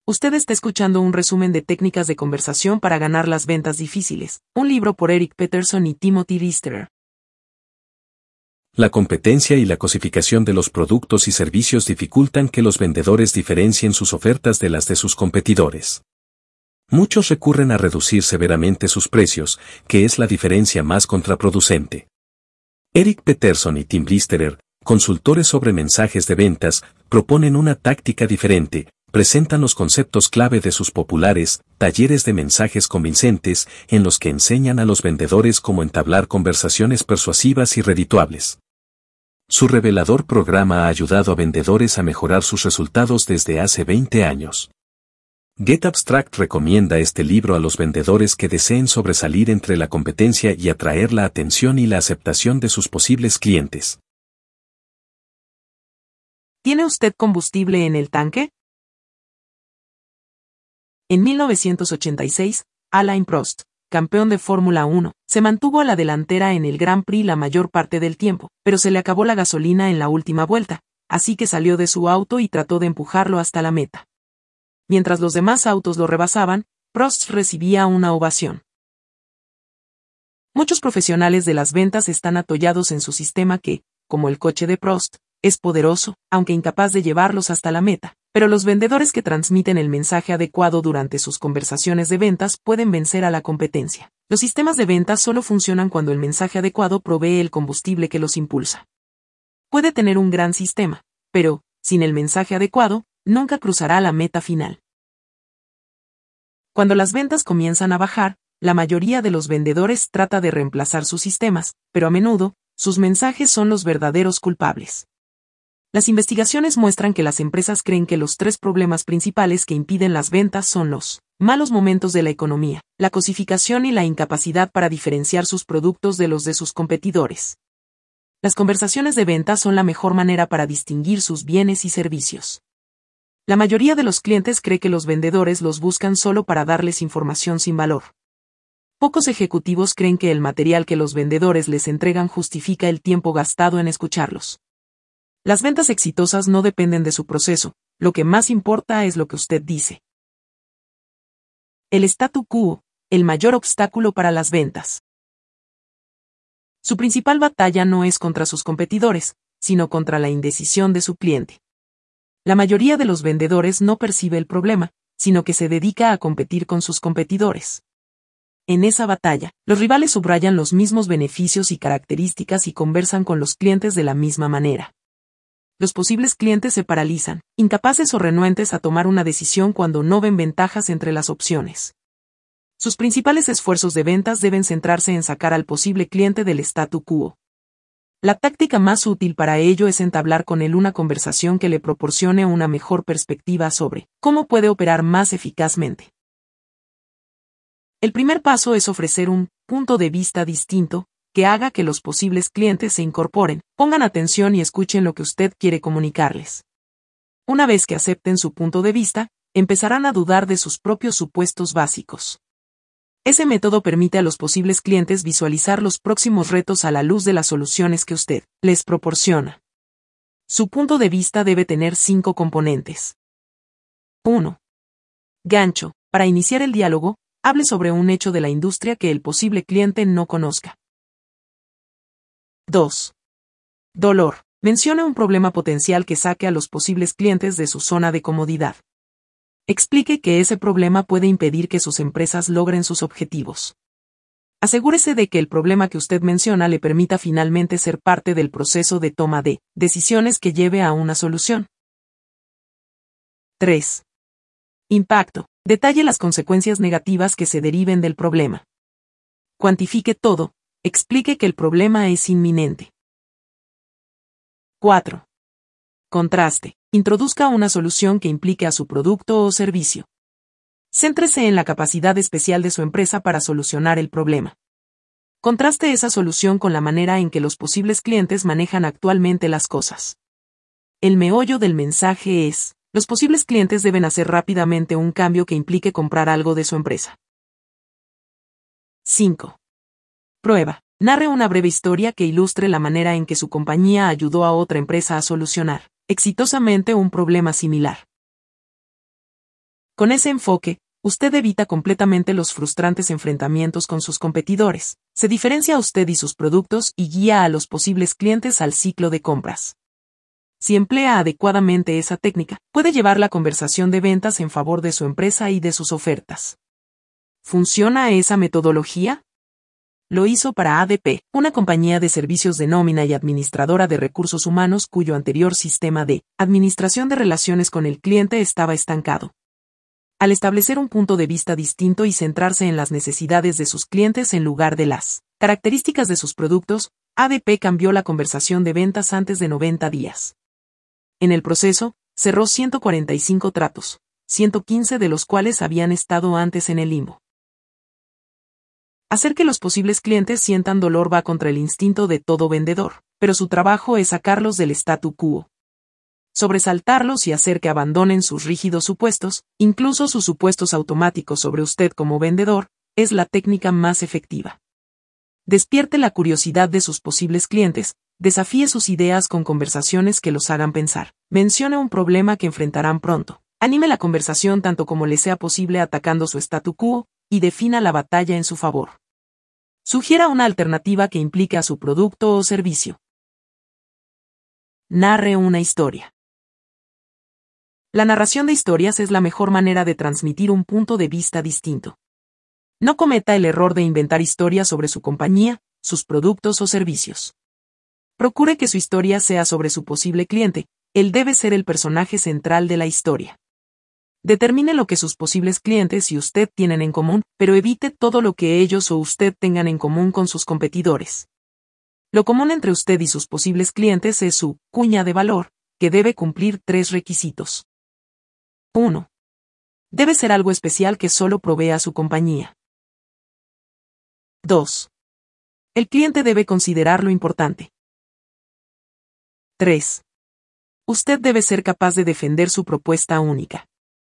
Usted está escuchando un resumen de técnicas de conversación para ganar las ventas difíciles, un libro por Eric Peterson y Timothy Lister. La competencia y la cosificación de los productos y servicios dificultan que los vendedores diferencien sus ofertas de las de sus competidores. Muchos recurren a reducir severamente sus precios, que es la diferencia más contraproducente. Eric Peterson y Tim Lister, consultores sobre mensajes de ventas, proponen una táctica diferente. Presentan los conceptos clave de sus populares talleres de mensajes convincentes, en los que enseñan a los vendedores cómo entablar conversaciones persuasivas y redituables. Su revelador programa ha ayudado a vendedores a mejorar sus resultados desde hace 20 años. Get Abstract recomienda este libro a los vendedores que deseen sobresalir entre la competencia y atraer la atención y la aceptación de sus posibles clientes. ¿Tiene usted combustible en el tanque? En 1986, Alain Prost, campeón de Fórmula 1, se mantuvo a la delantera en el Grand Prix la mayor parte del tiempo, pero se le acabó la gasolina en la última vuelta, así que salió de su auto y trató de empujarlo hasta la meta. Mientras los demás autos lo rebasaban, Prost recibía una ovación. Muchos profesionales de las ventas están atollados en su sistema que, como el coche de Prost, es poderoso, aunque incapaz de llevarlos hasta la meta. Pero los vendedores que transmiten el mensaje adecuado durante sus conversaciones de ventas pueden vencer a la competencia. Los sistemas de ventas solo funcionan cuando el mensaje adecuado provee el combustible que los impulsa. Puede tener un gran sistema, pero, sin el mensaje adecuado, nunca cruzará la meta final. Cuando las ventas comienzan a bajar, la mayoría de los vendedores trata de reemplazar sus sistemas, pero a menudo, sus mensajes son los verdaderos culpables. Las investigaciones muestran que las empresas creen que los 3 problemas principales que impiden las ventas son los malos momentos de la economía, la cosificación y la incapacidad para diferenciar sus productos de los de sus competidores. Las conversaciones de ventas son la mejor manera para distinguir sus bienes y servicios. La mayoría de los clientes cree que los vendedores los buscan solo para darles información sin valor. Pocos ejecutivos creen que el material que los vendedores les entregan justifica el tiempo gastado en escucharlos. Las ventas exitosas no dependen de su proceso, lo que más importa es lo que usted dice. El statu quo, el mayor obstáculo para las ventas. Su principal batalla no es contra sus competidores, sino contra la indecisión de su cliente. La mayoría de los vendedores no percibe el problema, sino que se dedica a competir con sus competidores. En esa batalla, los rivales subrayan los mismos beneficios y características y conversan con los clientes de la misma manera. Los posibles clientes se paralizan, incapaces o renuentes a tomar una decisión cuando no ven ventajas entre las opciones. Sus principales esfuerzos de ventas deben centrarse en sacar al posible cliente del statu quo. La táctica más útil para ello es entablar con él una conversación que le proporcione una mejor perspectiva sobre cómo puede operar más eficazmente. El primer paso es ofrecer un punto de vista distinto, que haga que los posibles clientes se incorporen, pongan atención y escuchen lo que usted quiere comunicarles. Una vez que acepten su punto de vista, empezarán a dudar de sus propios supuestos básicos. Ese método permite a los posibles clientes visualizar los próximos retos a la luz de las soluciones que usted les proporciona. Su punto de vista debe tener 5 componentes. 1. Gancho. Para iniciar el diálogo, hable sobre un hecho de la industria que el posible cliente no conozca. 2. Dolor. Mencione un problema potencial que saque a los posibles clientes de su zona de comodidad. Explique que ese problema puede impedir que sus empresas logren sus objetivos. Asegúrese de que el problema que usted menciona le permita finalmente ser parte del proceso de toma de decisiones que lleve a una solución. 3. Impacto. Detalle las consecuencias negativas que se deriven del problema. Cuantifique todo. Explique que el problema es inminente. 4. Contraste. Introduzca una solución que implique a su producto o servicio. Céntrese en la capacidad especial de su empresa para solucionar el problema. Contraste esa solución con la manera en que los posibles clientes manejan actualmente las cosas. El meollo del mensaje es: los posibles clientes deben hacer rápidamente un cambio que implique comprar algo de su empresa. 5. Prueba. Narre una breve historia que ilustre la manera en que su compañía ayudó a otra empresa a solucionar exitosamente un problema similar. Con ese enfoque, usted evita completamente los frustrantes enfrentamientos con sus competidores, se diferencia a usted y sus productos y guía a los posibles clientes al ciclo de compras. Si emplea adecuadamente esa técnica, puede llevar la conversación de ventas en favor de su empresa y de sus ofertas. ¿Funciona esa metodología? Lo hizo para ADP, una compañía de servicios de nómina y administradora de recursos humanos cuyo anterior sistema de administración de relaciones con el cliente estaba estancado. Al establecer un punto de vista distinto y centrarse en las necesidades de sus clientes en lugar de las características de sus productos, ADP cambió la conversación de ventas antes de 90 días. En el proceso, cerró 145 tratos, 115 de los cuales habían estado antes en el limbo. Hacer que los posibles clientes sientan dolor va contra el instinto de todo vendedor, pero su trabajo es sacarlos del statu quo. Sobresaltarlos y hacer que abandonen sus rígidos supuestos, incluso sus supuestos automáticos sobre usted como vendedor, es la técnica más efectiva. Despierte la curiosidad de sus posibles clientes, desafíe sus ideas con conversaciones que los hagan pensar, mencione un problema que enfrentarán pronto, anime la conversación tanto como le sea posible atacando su statu quo, y defina la batalla en su favor. Sugiera una alternativa que implique a su producto o servicio. Narre una historia. La narración de historias es la mejor manera de transmitir un punto de vista distinto. No cometa el error de inventar historias sobre su compañía, sus productos o servicios. Procure que su historia sea sobre su posible cliente, él debe ser el personaje central de la historia. Determine lo que sus posibles clientes y usted tienen en común, pero evite todo lo que ellos o usted tengan en común con sus competidores. Lo común entre usted y sus posibles clientes es su cuña de valor, que debe cumplir 3 requisitos. 1. Debe ser algo especial que solo provee a su compañía. 2. El cliente debe considerarlo importante. 3. Usted debe ser capaz de defender su propuesta única.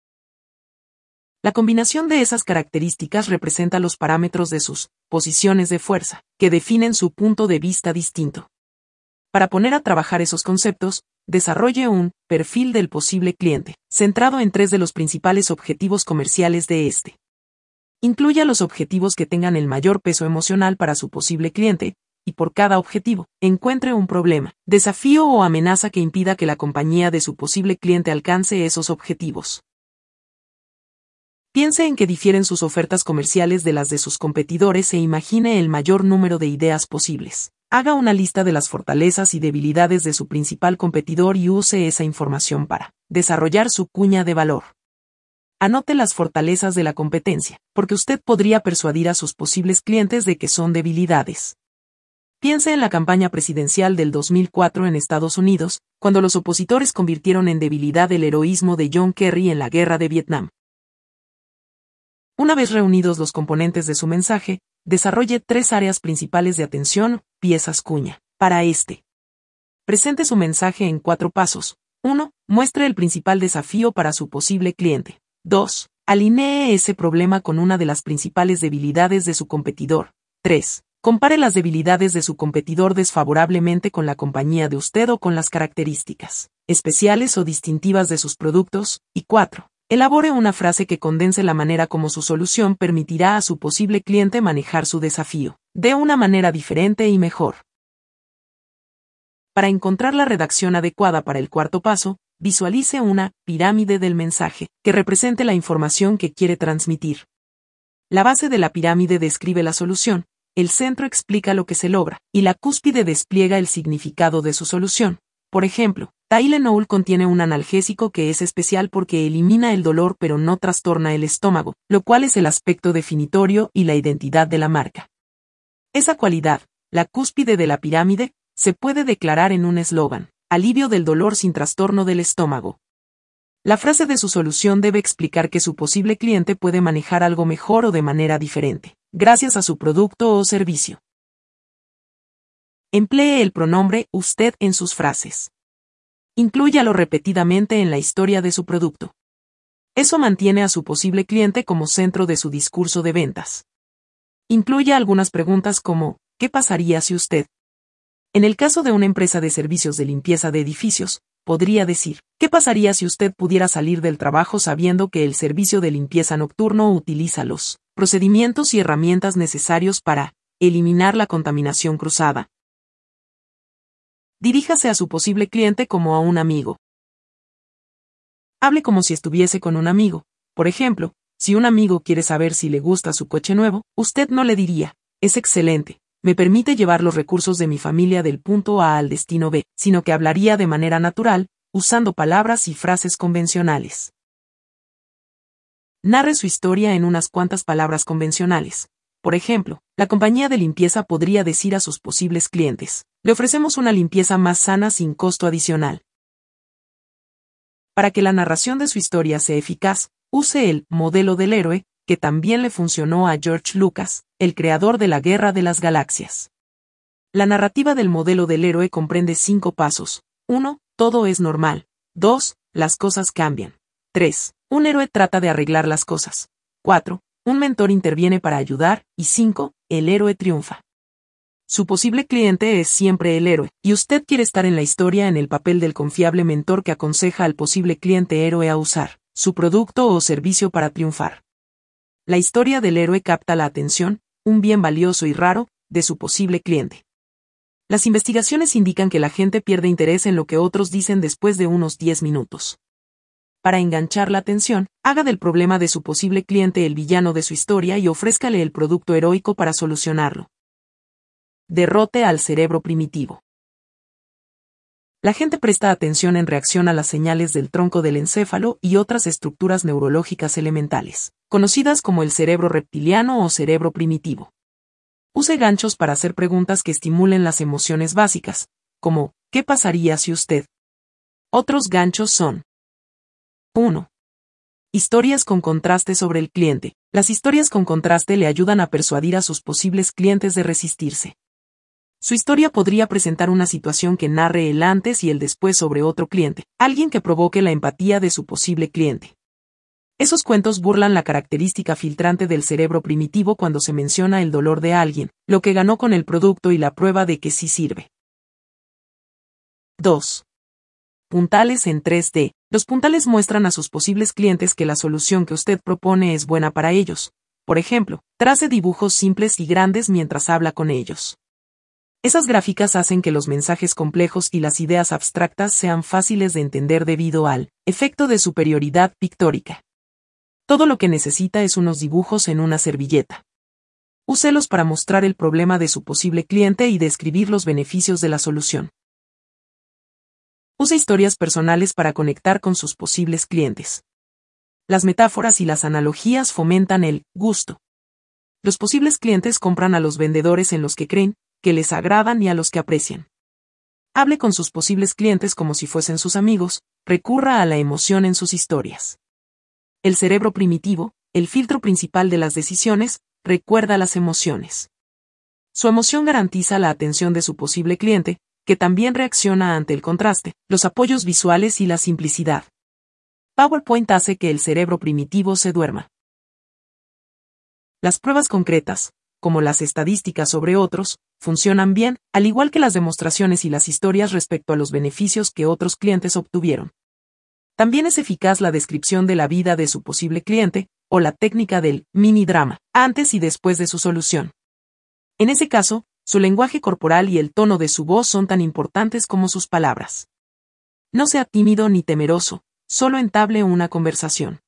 La combinación de esas características representa los parámetros de sus posiciones de fuerza, que definen su punto de vista distinto. Para poner a trabajar esos conceptos, desarrolle un perfil del posible cliente, centrado en 3 de los principales objetivos comerciales de este. Incluya los objetivos que tengan el mayor peso emocional para su posible cliente, y por cada objetivo, encuentre un problema, desafío o amenaza que impida que la compañía de su posible cliente alcance esos objetivos. Piense en que difieren sus ofertas comerciales de las de sus competidores e imagine el mayor número de ideas posibles. Haga una lista de las fortalezas y debilidades de su principal competidor y use esa información para desarrollar su cuña de valor. Anote las fortalezas de la competencia, porque usted podría persuadir a sus posibles clientes de que son debilidades. Piense en la campaña presidencial del 2004 en Estados Unidos, cuando los opositores convirtieron en debilidad el heroísmo de John Kerry en la guerra de Vietnam. Una vez reunidos los componentes de su mensaje, desarrolle 3 áreas principales de atención, piezas cuña, para este. Presente su mensaje en 4 pasos. 1. Muestre el principal desafío para su posible cliente. 2. Alinee ese problema con una de las principales debilidades de su competidor. 3. Compare las debilidades de su competidor desfavorablemente con la compañía de usted o con las características especiales o distintivas de sus productos. Y 4. Elabore una frase que condense la manera como su solución permitirá a su posible cliente manejar su desafío, de una manera diferente y mejor. Para encontrar la redacción adecuada para el 4º paso, visualice una pirámide del mensaje, que represente la información que quiere transmitir. La base de la pirámide describe la solución, el centro explica lo que se logra, y la cúspide despliega el significado de su solución. Por ejemplo, Tylenol contiene un analgésico que es especial porque elimina el dolor pero no trastorna el estómago, lo cual es el aspecto definitorio y la identidad de la marca. Esa cualidad, la cúspide de la pirámide, se puede declarar en un eslogan: alivio del dolor sin trastorno del estómago. La frase de su solución debe explicar que su posible cliente puede manejar algo mejor o de manera diferente, gracias a su producto o servicio. Emplee el pronombre usted en sus frases. Inclúyalo repetidamente en la historia de su producto. Eso mantiene a su posible cliente como centro de su discurso de ventas. Incluya algunas preguntas como, ¿qué pasaría si usted? En el caso de una empresa de servicios de limpieza de edificios, podría decir, ¿qué pasaría si usted pudiera salir del trabajo sabiendo que el servicio de limpieza nocturno utiliza los procedimientos y herramientas necesarios para eliminar la contaminación cruzada? Diríjase a su posible cliente como a un amigo. Hable como si estuviese con un amigo. Por ejemplo, si un amigo quiere saber si le gusta su coche nuevo, usted no le diría, es excelente, me permite llevar los recursos de mi familia del punto A al destino B, sino que hablaría de manera natural, usando palabras y frases convencionales. Narre su historia en unas cuantas palabras convencionales. Por ejemplo, la compañía de limpieza podría decir a sus posibles clientes, le ofrecemos una limpieza más sana sin costo adicional. Para que la narración de su historia sea eficaz, use el modelo del héroe, que también le funcionó a George Lucas, el creador de la Guerra de las Galaxias. La narrativa del modelo del héroe comprende 5 pasos. 1. Todo es normal. 2. Las cosas cambian. 3. Un héroe trata de arreglar las cosas. 4. Un mentor interviene para ayudar. Y 5. El héroe triunfa. Su posible cliente es siempre el héroe, y usted quiere estar en la historia en el papel del confiable mentor que aconseja al posible cliente héroe a usar su producto o servicio para triunfar. La historia del héroe capta la atención, un bien valioso y raro, de su posible cliente. Las investigaciones indican que la gente pierde interés en lo que otros dicen después de unos 10 minutos. Para enganchar la atención, haga del problema de su posible cliente el villano de su historia y ofrézcale el producto heroico para solucionarlo. Derrote al cerebro primitivo. La gente presta atención en reacción a las señales del tronco del encéfalo y otras estructuras neurológicas elementales, conocidas como el cerebro reptiliano o cerebro primitivo. Use ganchos para hacer preguntas que estimulen las emociones básicas, como, ¿qué pasaría si usted? Otros ganchos son: 1. Historias con contraste sobre el cliente. Las historias con contraste le ayudan a persuadir a sus posibles clientes de resistirse. Su historia podría presentar una situación que narre el antes y el después sobre otro cliente, alguien que provoque la empatía de su posible cliente. Esos cuentos burlan la característica filtrante del cerebro primitivo cuando se menciona el dolor de alguien, lo que ganó con el producto y la prueba de que sí sirve. 2. Puntales en 3D. Los puntales muestran a sus posibles clientes que la solución que usted propone es buena para ellos. Por ejemplo, trace dibujos simples y grandes mientras habla con ellos. Esas gráficas hacen que los mensajes complejos y las ideas abstractas sean fáciles de entender debido al efecto de superioridad pictórica. Todo lo que necesita es unos dibujos en una servilleta. Úselos para mostrar el problema de su posible cliente y describir los beneficios de la solución. Use historias personales para conectar con sus posibles clientes. Las metáforas y las analogías fomentan el gusto. Los posibles clientes compran a los vendedores en los que creen, que les agradan y a los que aprecian. Hable con sus posibles clientes como si fuesen sus amigos, recurra a la emoción en sus historias. El cerebro primitivo, el filtro principal de las decisiones, recuerda las emociones. Su emoción garantiza la atención de su posible cliente, que también reacciona ante el contraste, los apoyos visuales y la simplicidad. PowerPoint hace que el cerebro primitivo se duerma. Las pruebas concretas, como las estadísticas sobre otros, funcionan bien, al igual que las demostraciones y las historias respecto a los beneficios que otros clientes obtuvieron. También es eficaz la descripción de la vida de su posible cliente, o la técnica del mini-drama, antes y después de su solución. En ese caso, su lenguaje corporal y el tono de su voz son tan importantes como sus palabras. No sea tímido ni temeroso, solo entable una conversación.